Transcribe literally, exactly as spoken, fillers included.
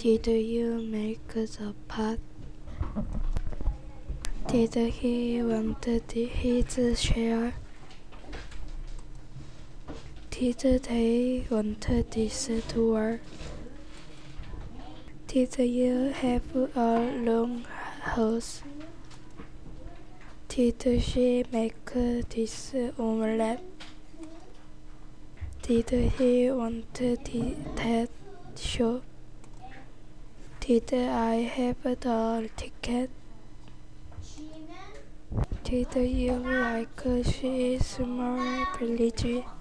Did you make the pot? Did he want his share? Did they want this tour? Did you have a long house? Did she make this omelette? Did he want that show? Did I have the ticket? Did you like this small village?